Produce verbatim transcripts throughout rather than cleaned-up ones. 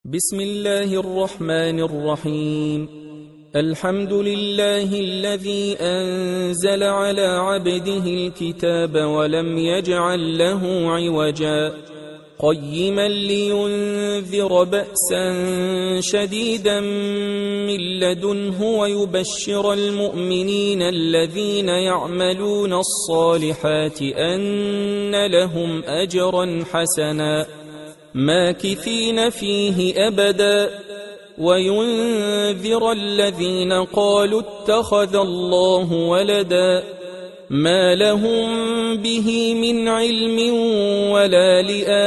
بسم الله الرحمن الرحيم. الحمد لله الذي أنزل على عبده الكتاب ولم يجعل له عوجا قيما لينذر بأسا شديدا من لدنه ويبشر المؤمنين الذين يعملون الصالحات أن لهم أجرا حسنا ماكثين فيه أبدا وينذر الذين قالوا اتخذ الله ولدا ما لهم به من علم ولا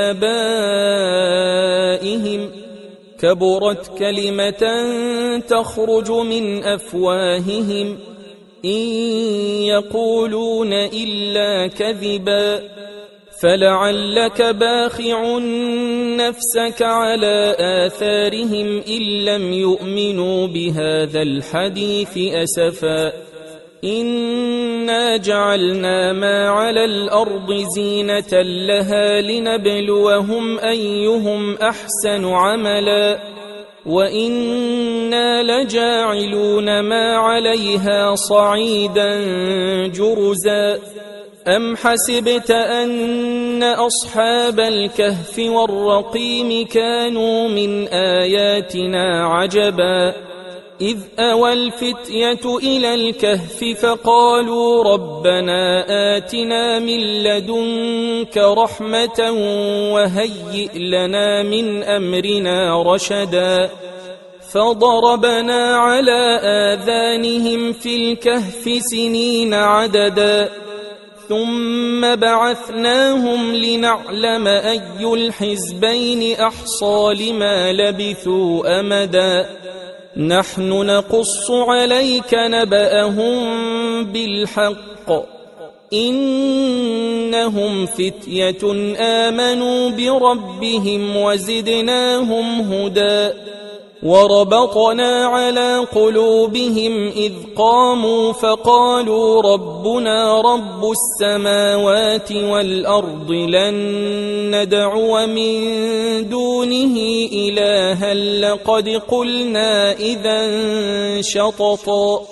لآبائهم كبرت كلمة تخرج من أفواههم إن يقولون إلا كذبا فلعلك باخع نفسك على آثارهم إن لم يؤمنوا بهذا الحديث أسفا إنا جعلنا ما على الأرض زينة لها لنبلوهم أيهم أحسن عملا وإنا لجاعلون ما عليها صعيدا جرزا أم حسبت أن أصحاب الكهف والرقيم كانوا من آياتنا عجبا إذ أوى الفتية إلى الكهف فقالوا ربنا آتنا من لدنك رحمة وهيئ لنا من أمرنا رشدا فضربنا على آذانهم في الكهف سنين عددا ثم بعثناهم لنعلم أي الحزبين أحصى لما لبثوا أمدا نحن نقص عليك نبأهم بالحق إنهم فتية آمنوا بربهم وزدناهم هدى وربطنا على قلوبهم إذ قاموا فقالوا ربنا رب السماوات والأرض لن ندعو من دونه إلها لقد قلنا إذا شططا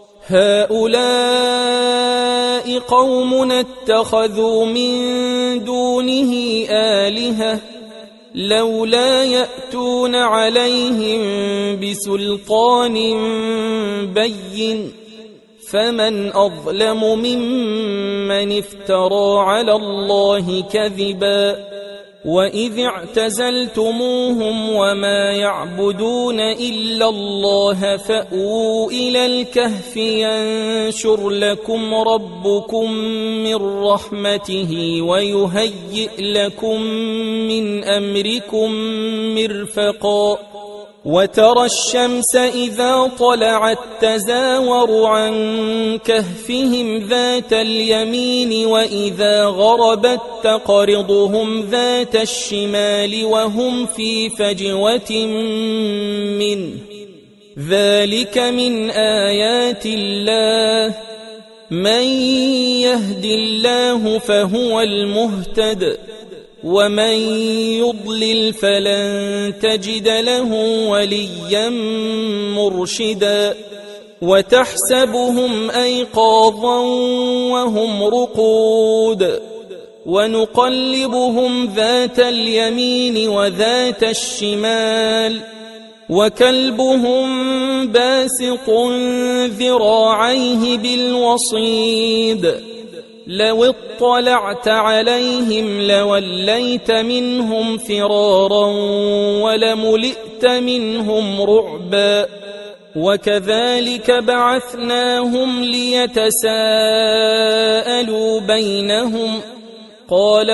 هؤلاء قومنا اتخذوا من دونه آلهة لولا يأتون عليهم بسلطان بين فمن أظلم ممن افترى على الله كذبا وإذ اعتزلتموهم وما يعبدون إلا الله فأووا إلى الكهف ينشر لكم ربكم من رحمته ويهيئ لكم من أمركم مرفقا وترى الشمس إذا طلعت تزاور عن كهفهم ذات اليمين وإذا غربت تقرضهم ذات الشمال وهم في فجوة منه ذلك من آيات الله من يهد الله فهو المهتد ومن يضلل فلن تجد له وليا مرشدا وتحسبهم أيقاظا وهم رقود ونقلبهم ذات اليمين وذات الشمال وكلبهم باسط ذراعيه بالوصيد لو اطلعت عليهم لوليت منهم فرارا ولملئت منهم رعبا وكذلك بعثناهم ليتساءلوا بينهم قال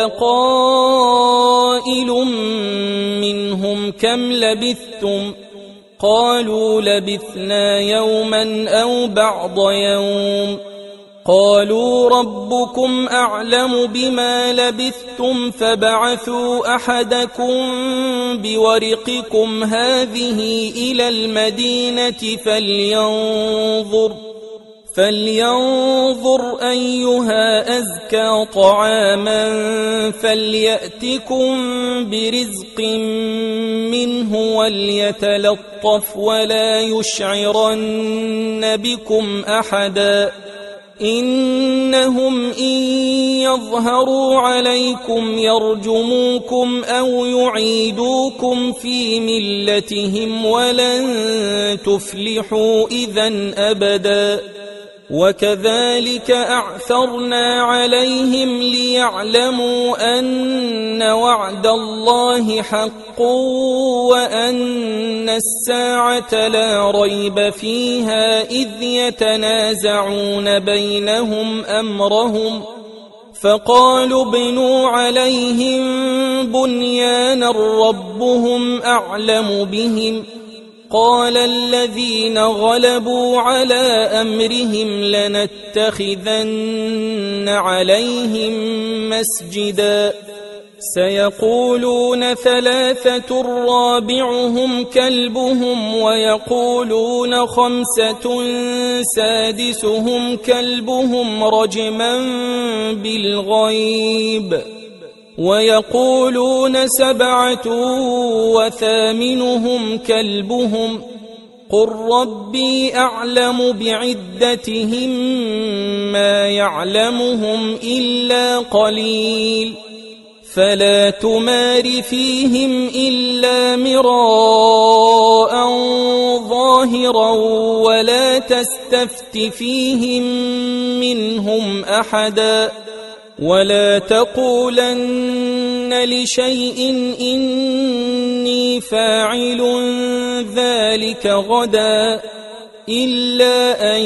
قائل منهم كم لبثتم قالوا لبثنا يوما أو بعض يوم قالوا ربكم أعلم بما لبثتم فبعثوا أحدكم بورقكم هذه إلى المدينة فلينظر فلينظر أيها أزكى طعاما فليأتكم برزق منه وليتلطف ولا يشعرن بكم أحدا إنهم إن يظهروا عليكم يرجموكم أو يعيدوكم في ملتهم ولن تفلحوا إذن أبدا وكذلك أعثرنا عليهم ليعلموا أن وعد الله حق وأن الساعة لا ريب فيها إذ يتنازعون بينهم أمرهم فقالوا ابنوا عليهم بنيانا ربهم أعلم بهم قال الذين غلبوا على أمرهم لنتخذن عليهم مسجدا سيقولون ثلاثة رابعهم كلبهم ويقولون خمسة سادسهم كلبهم رجما بالغيب ويقولون سبعة وثامنهم كلبهم قل ربي أعلم بعدتهم ما يعلمهم إلا قليل فلا تمار فيهم إلا مراء ظاهرا ولا تستفت فيهم منهم أحدا ولا تقولن لشيء إني فاعل ذلك غدا إلا أن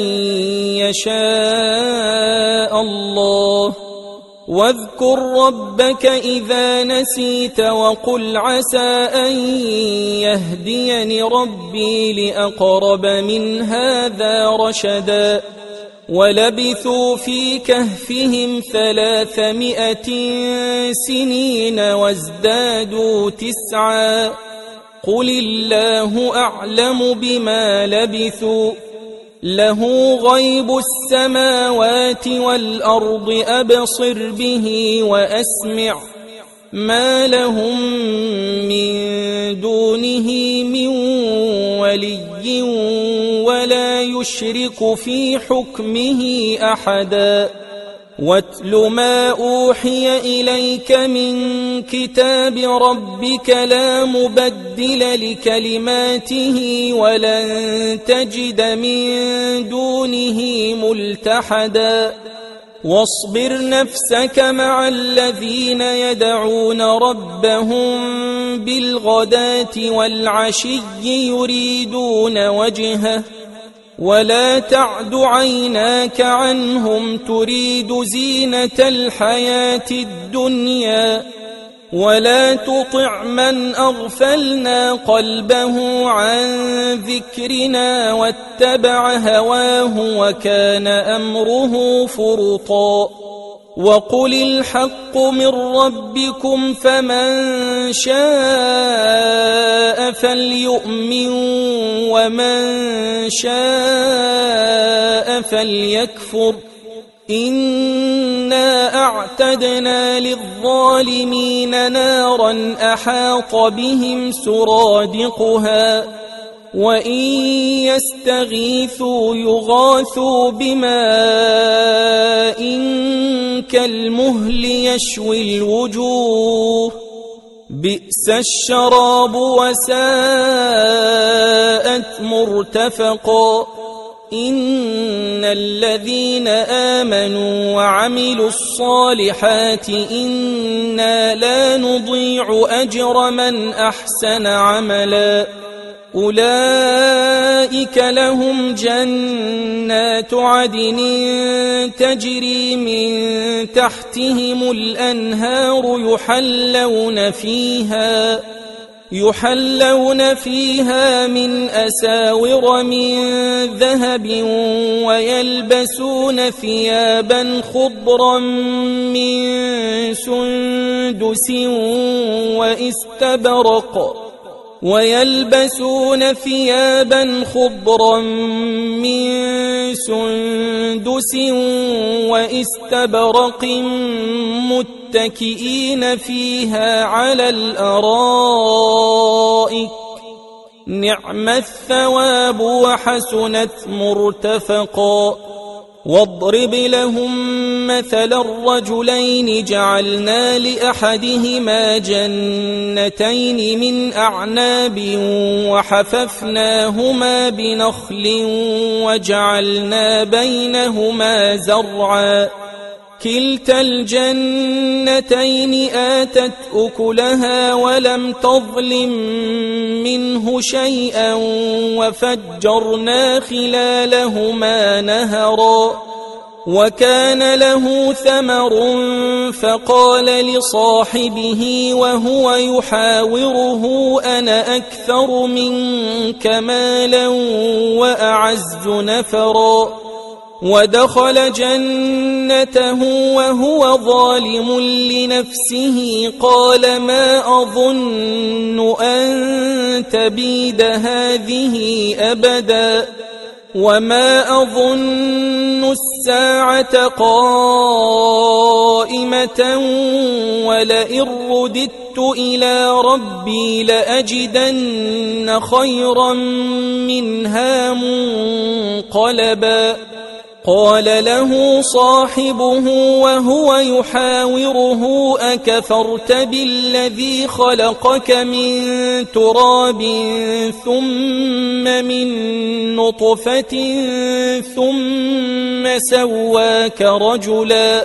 يشاء الله واذكر ربك إذا نسيت وقل عسى أن يهديني ربي لأقرب من هذا رشدا ولبثوا في كهفهم ثلاثمائة سنين وازدادوا تسعا قل الله أعلم بما لبثوا له غيب السماوات والأرض أبصر به وأسمع ما لهم من دونه من ولي ولا يشرك في حكمه أحدا واتل ما أوحي إليك من كتاب ربك لا مبدل لكلماته ولن تجد من دونه ملتحدا واصبر نفسك مع الذين يدعون ربهم بالغداة والعشي يريدون وجهه ولا تعد عيناك عنهم تريد زينة الحياة الدنيا ولا تطع من أغفلنا قلبه عن ذكرنا واتبع هواه وكان أمره فرطا وقل الحق من ربكم فمن شاء فليؤمن ومن شاء فليكفر إنا أعتدنا للظالمين نارا أحاط بهم سرادقها وإن يستغيثوا يغاثوا بماء كالمهل يشوي الوجوه بئس الشراب وساءت مرتفقا إن الذين آمنوا وعملوا الصالحات إنا لا نضيع أجر من أحسن عملا أولئك لهم جنات عدن تجري من تحتهم الأنهار يحلون فيها يحلون فيها من أساور من ذهب ويلبسون ثيابا خضرا من سندس واستبرق ويلبسون ثيابا خضرا من سندس وإستبرق متكئين فيها على الأرائك نعم الثواب وحسنت مرتفقا. واضرب لهم مثل الرجلين جعلنا لأحدهما جنتين من أعناب وحففناهما بنخل وجعلنا بينهما زرعا كلتا الجنتين آتت أكلها ولم تظلم منه شيئا وفجرنا خلالهما نهرا. وكان له ثمر فقال لصاحبه وهو يحاوره أنا أكثر منك مالا وأعز نفرا. ودخل جنته وهو ظالم لنفسه قال ما أظن أن تبيد هذه أبدا وما أظن الساعة قائمة ولئن رددت إلى ربي لأجدن خيرا منها منقلبا. قال له صاحبه وهو يحاوره أكفرت بالذي خلقك من تراب ثم من نطفة ثم سواك رجلا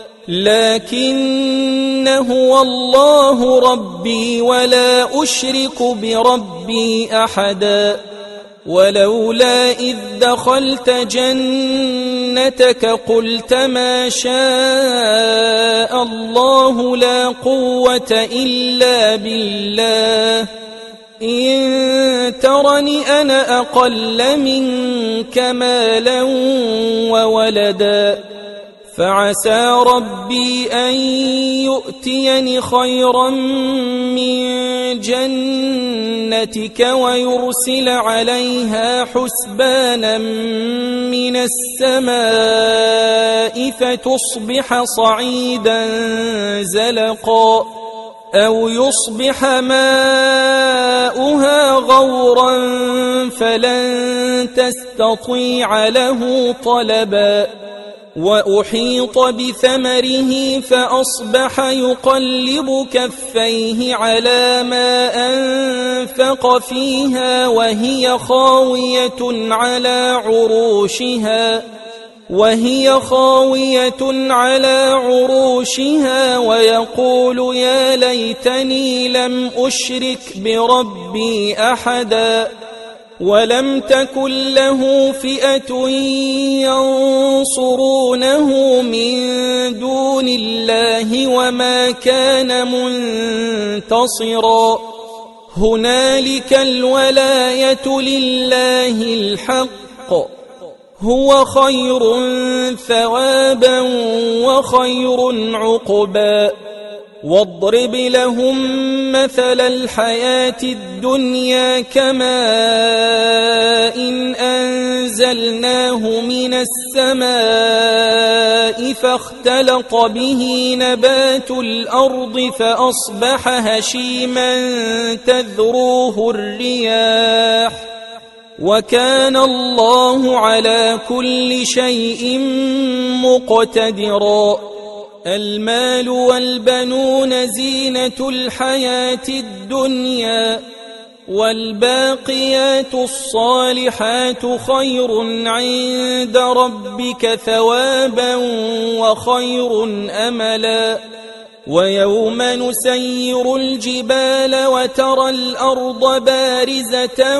لكن هو الله ربي ولا أشرك بربي أحدا. ولولا إذ دخلت جنتك قلت ما شاء الله لا قوة إلا بالله إن ترني أنا أقل منك مالا وولدا فعسى ربي أن يؤتيني خيرا من جنتك ويرسل عليها حسبانا من السماء فتصبح صعيدا زلقا أو يصبح ماؤها غورا فلن تستطيع له طلبا. وأحيط بثمره فأصبح يقلب كفيه على ما أنفق فيها وهي خاوية على عروشها وهي خاوية على عروشها ويقول يا ليتني لم أشرك بربي أحدا. ولم تكن له فئة ينصرونه من دون الله وما كان منتصرا. هنالك الولاية لله الحق هو خير ثوابا وخير عقبا. واضرب لهم مثل الحياة الدنيا كماء إن أنزلناه من السماء فاختلط به نبات الأرض فأصبح هشيما تذروه الرياح وكان الله على كل شيء مقتدرا. المال والبنون زينة الحياة الدنيا والباقيات الصالحات خير عند ربك ثوابا وخير أملا. ويوم نسير الجبال وترى الأرض بارزة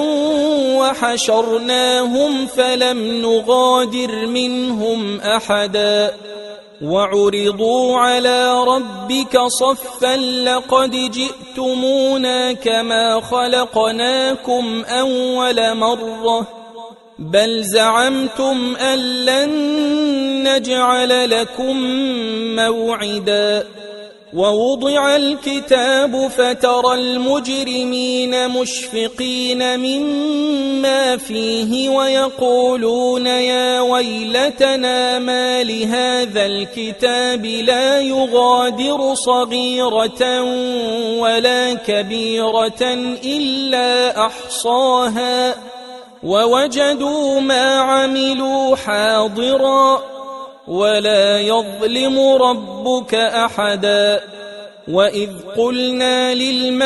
وحشرناهم فلم نغادر منهم أحدا وعرضوا على ربك صفا لقد جئتمونا كما خلقناكم أول مرة بل زعمتم أن لن نجعل لكم موعدا. ووضع الكتاب فترى المجرمين مشفقين مما فيه ويقولون يا ويلتنا ما لهذا الكتاب لا يغادر صغيرة ولا كبيرة إلا أحصاها ووجدوا ما عملوا حاضرا ولا يظلم ربك أحدا. وإذ قلنا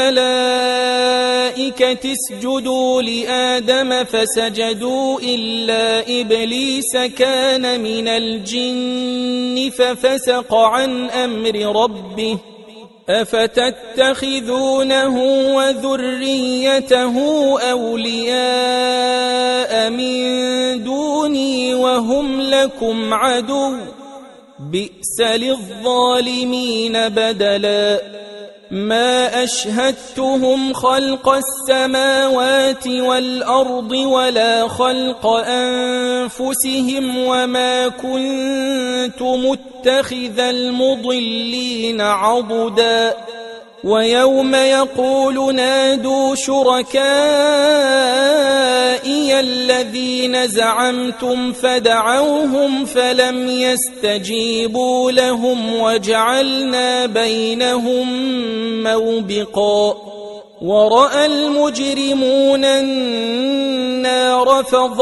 للملائكة اسجدوا لآدم فسجدوا إلا إبليس كان من الجن ففسق عن أمر ربه أفتتخذونه وذريته أولياء من دوني وهم لكم عدو بئس للظالمين بدلا. ما أشهدتهم خلق السماوات والأرض ولا خلق أنفسهم وما كنت متخذ المضلين عضدا. ويوم يقول نادوا شركائي الذين زعمتم فدعوهم فلم يستجيبوا لهم وجعلنا بينهم موبقا. ورأى المجرمون النار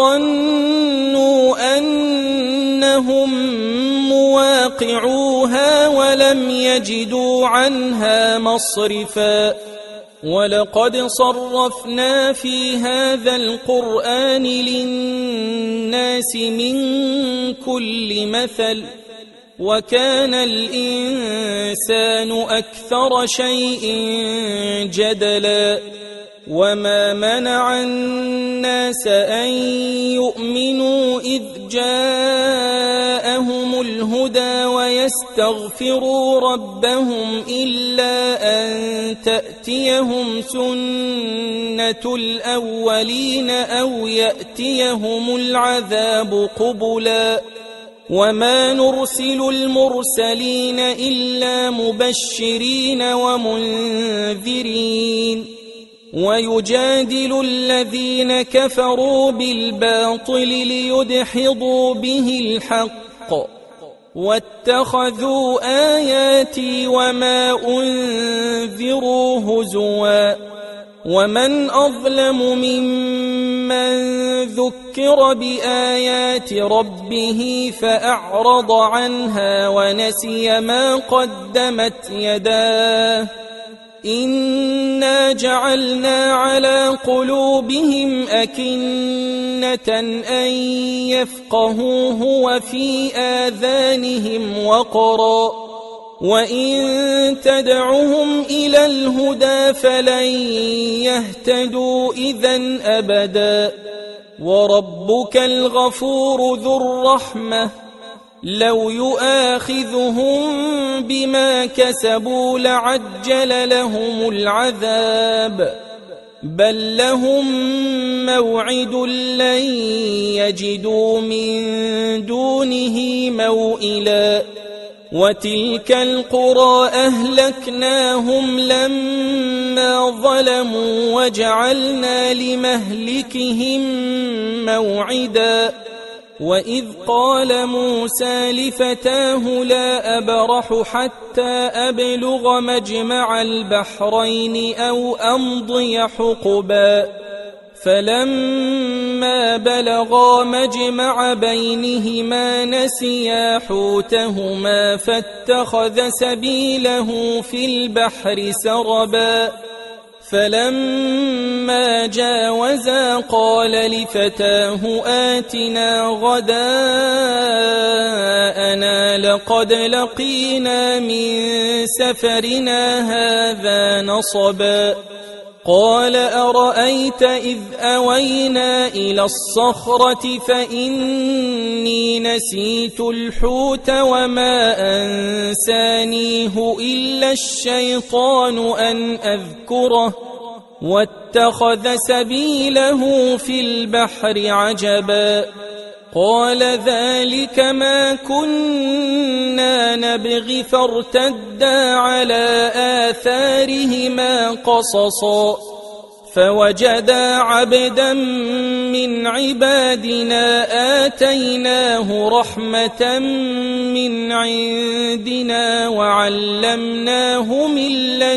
فظنوا أنهم مواقعوها ولم يجدوا عنها مصرفا. ولقد صرفنا في هذا القرآن للناس من كل مثل وكان الإنسان أكثر شيء جدلا. وما منع الناس أن يؤمنوا إذ جاءهم الهدى ويستغفروا ربهم إلا أن تأتيهم سنة الأولين أو يأتيهم العذاب قبلا. وما نرسل المرسلين إلا مبشرين ومنذرين ويجادل الذين كفروا بالباطل ليدحضوا به الحق واتخذوا آياتي وما أنذروا هزوا. ومن أظلم ممن ذكر بآيات ربه فأعرض عنها ونسي ما قدمت يداه إنا جعلنا على قلوبهم أكنة أن يفقهوه وفي آذانهم وقرا وإن تدعهم إلى الهدى فلن يهتدوا إذن أبدا. وربك الغفور ذو الرحمة لو يؤاخذهم بما كسبوا لعجل لهم العذاب بل لهم موعد لن يجدوا من دونه موئلا. وتلك القرى أهلكناهم لما ظلموا وجعلنا لمهلكهم موعدا. وإذ قال موسى لفتاه لا أبرح حتى أبلغ مجمع البحرين أو أمضي حقبا فلما بلغا مجمع بينهما نسيا حوتهما فاتخذ سبيله في البحر سربا. فلما جاوزا قال لفتاه آتنا غداءنا لقد لقينا من سفرنا هذا نصبا. قال أرأيت إذ أوينا إلى الصخرة فإني نسيت الحوت وما أنسانيه إلا الشيطان أن أذكره واتخذ سبيله في البحر عجبا. قال ذلك ما كنا نبغي فارتدا على آثارهما قصصا فوجدا عبدا من عبادنا آتيناه رحمة من عندنا وعلمناه من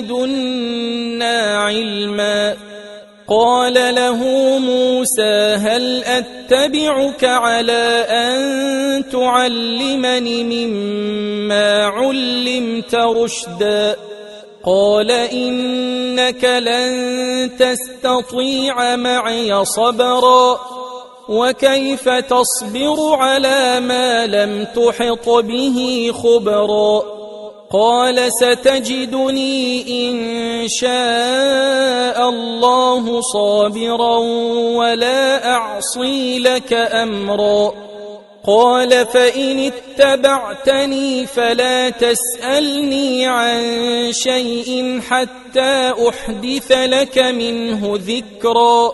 لدنا علما قال له موسى هل أتبعك على أن تعلمني مما علمت رشدا قال إنك لن تستطيع معي صبرا وكيف تصبر على ما لم تحط به خبرا قال ستجدني إن شاء الله صابرا ولا أعصي لك أمرا قال فإن اتبعتني فلا تسألني عن شيء حتى أحدث لك منه ذكرا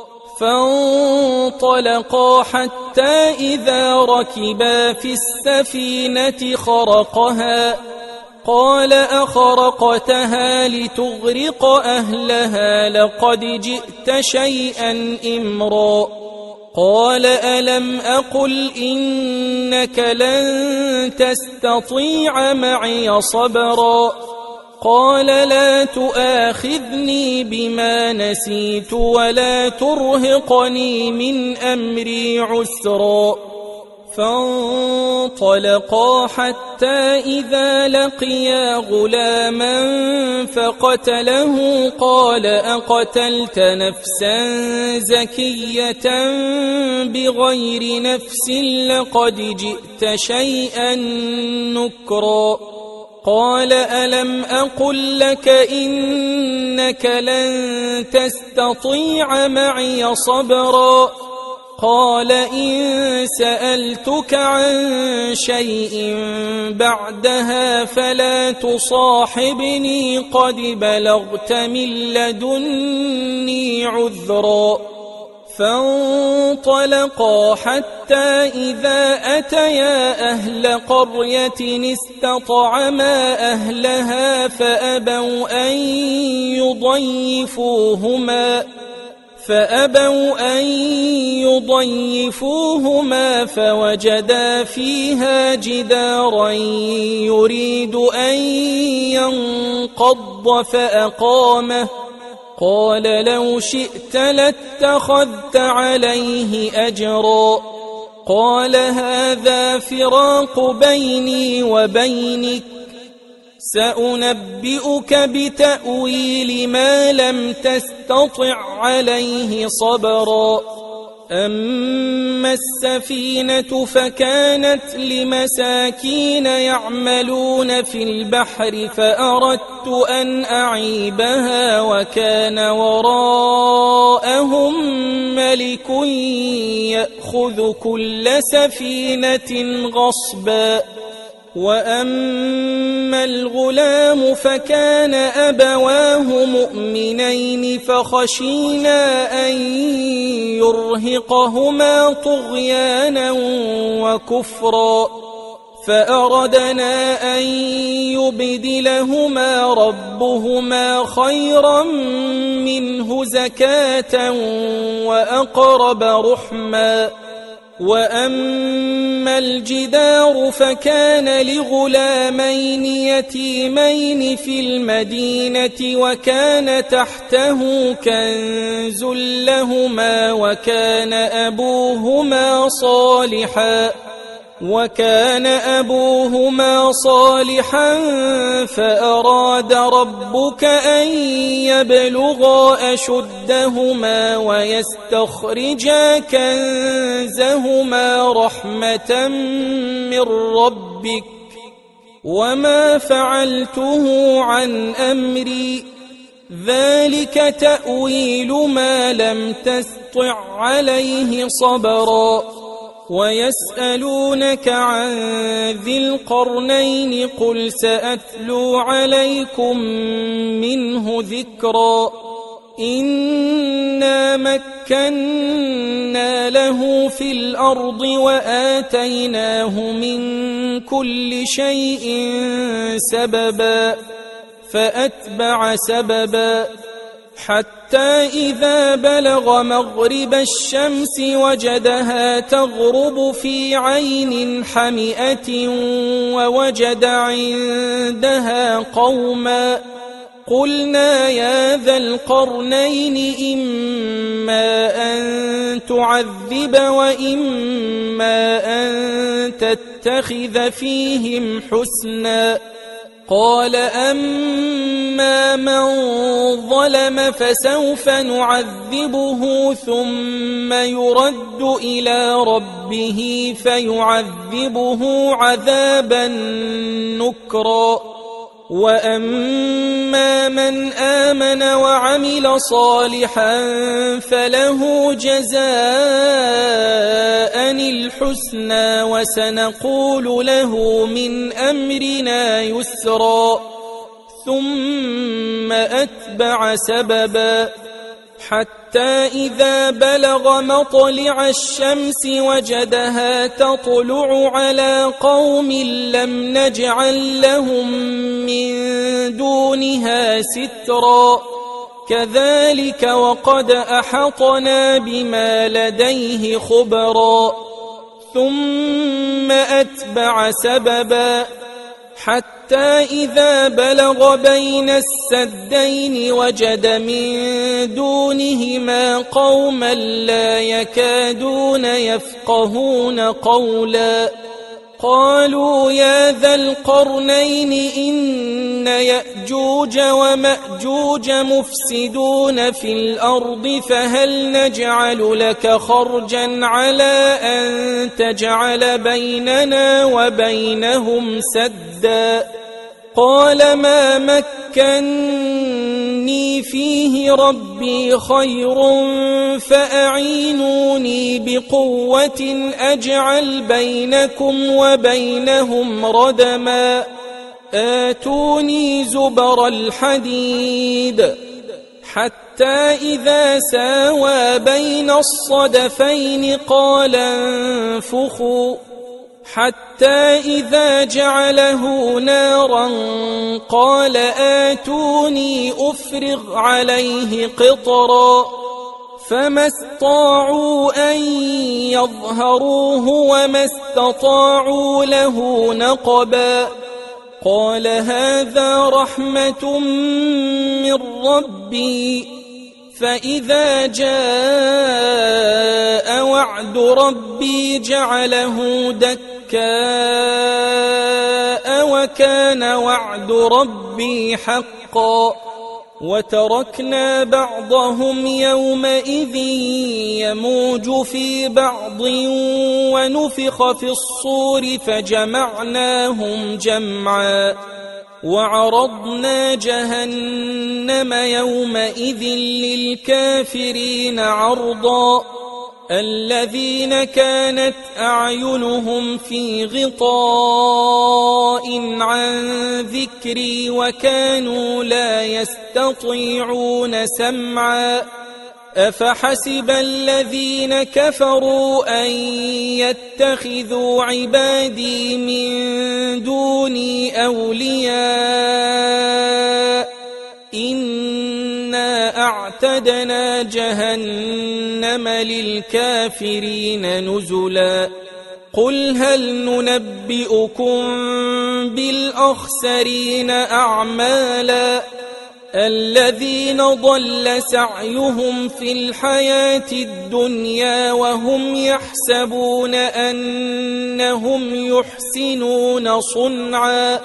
فانطلقا حتى إذا ركبا في السفينة خرقها قال أخرقتها لتغرق أهلها لقد جئت شيئا إمرا قال ألم أقل إنك لن تستطيع معي صبرا قال لا تؤاخذني بما نسيت ولا ترهقني من أمري عسرا فانطلقا حتى إذا لقيا غلاما فقتله قال أقتلت نفسا زكية بغير نفس لقد جئت شيئا نكرا قال ألم أقل لك إنك لن تستطيع معي صبرا قال إن سألتك عن شيء بعدها فلا تصاحبني قد بلغت من لدني عذرا فانطلقا حتى إذا أتيا أهل قرية استطعما أهلها فأبوا أن يضيفوهما فأبوا أن يضيفوهما فوجدا فيها جدارا يريد أن ينقض فأقامه قال لو شئت لاتخذت عليه أجرا قال هذا فراق بيني وبينك سأنبئك بتأويل ما لم تستطع عليه صبرا أما السفينة فكانت لمساكين يعملون في البحر فأردت أن أعيبها وكان وراءهم ملك يأخذ كل سفينة غصبا وأما الغلام فكان أبواه مؤمنين فخشينا أن يرهقهما طغيانا وكفرا فأردنا أن يبدلهما ربهما خيرا منه زكاة وأقرب رحما وأما الجدار فكان لغلامين يتيمين في المدينة وكان تحته كنز لهما وكان أبوهما صالحا وكان أبوهما صالحا فأراد ربك أن يبلغا أشدهما ويستخرجا كنزهما رحمة من ربك وما فعلته عن أمري ذلك تأويل ما لم تستطع عليه صبرا ويسألونك عن ذي القرنين قل سأتلو عليكم منه ذكرا إنا مكنا له في الأرض وآتيناه من كل شيء سببا فأتبع سببا حتى إذا بلغ مغرب الشمس وجدها تغرب في عين حمئة ووجد عندها قوما قلنا يا ذا القرنين إما أن تعذب وإما أن تتخذ فيهم حسنا قال أما من ظلم فسوف نعذبه ثم يرد إلى ربه فيعذبه عذابا نكرا وأما من آمن وعمل صالحا فله جزاء الحسنى وسنقول له من أمرنا يسرا ثم أتبع سببا حتى إذا بلغ مطلع الشمس وجدها تطلع على قوم لم نجعل لهم من دونها سترا كذلك وقد أحطنا بما لديه خبرا ثم أتبع سببا حتى إذا بلغ بين السدين وجد من دونهما قوما لا يكادون يفقهون قولا قالوا يا ذا القرنين إن يأجوج ومأجوج مفسدون في الأرض فهل نجعل لك خرجا على أن تجعل بيننا وبينهم سدا قال ما مكني فيه ربي خير فأعينوني بقوة أجعل بينكم وبينهم ردما آتوني زبر الحديد حتى إذا ساوى بين الصدفين قال انفخوا حتى إذا جعله نارا قال آتوني أفرغ عليه قطرا فما استطاعوا أن يظهروه وما استطاعوا له نقبا قال هذا رحمة من ربي فإذا جاء وعد ربي جعله دكاء وكان وعد ربي حقا وتركنا بعضهم يومئذ يموج في بعض ونفخ في الصور فجمعناهم جمعا وعرضنا جهنم يومئذ للكافرين عرضا الذين كانت أعينهم في غطاء عن ذكري وكانوا لا يستطيعون سمعا أفحسب الذين كفروا أن يتخذوا عبادي من دوني أولياء إنا أعتدنا جهنم للكافرين نزلا قل هل ننبئكم بالأخسرين أعمالا الذين ضل سعيهم في الحياة الدنيا وهم يحسبون أنهم يحسنون صنعا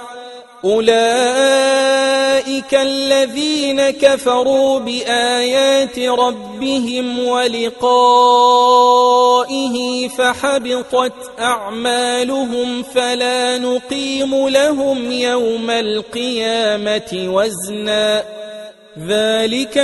أولئك الذين كفروا بآيات ربهم ولقائه فحبطت أعمالهم فلا نقيم لهم يوم القيامة وزنا ذلك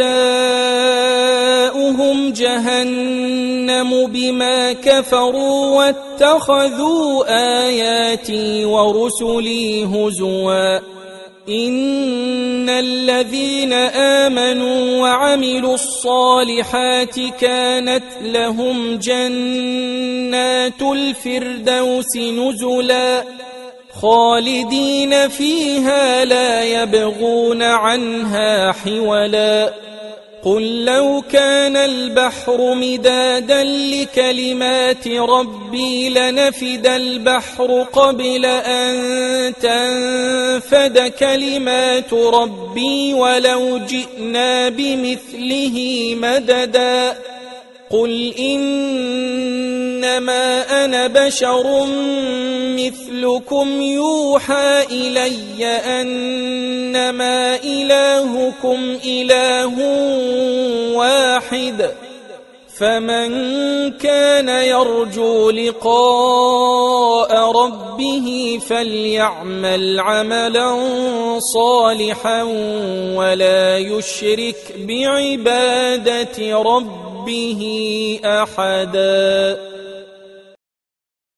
جزاؤهم جهنم بما كفروا واتخذوا آياتي ورسلي هزوا إن الذين آمنوا وعملوا الصالحات كانت لهم جنات الفردوس نزلا خالدين فيها لا يبغون عنها حولا قل لو كان البحر مدادا لكلمات ربي لنفد البحر قبل أن تنفد كلمات ربي ولو جئنا بمثله مددا قل إنما أنا بشر مثلكم يوحى إلي أنما إلهكم إله واحد فمن كان يرجو لقاء ربه فليعمل عملا صالحا ولا يشرك بعبادة ربه أحدا.